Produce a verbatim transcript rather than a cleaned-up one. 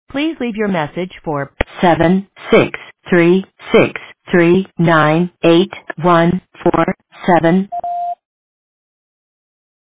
Please leave your message for seven six three six three nine eight one four seven.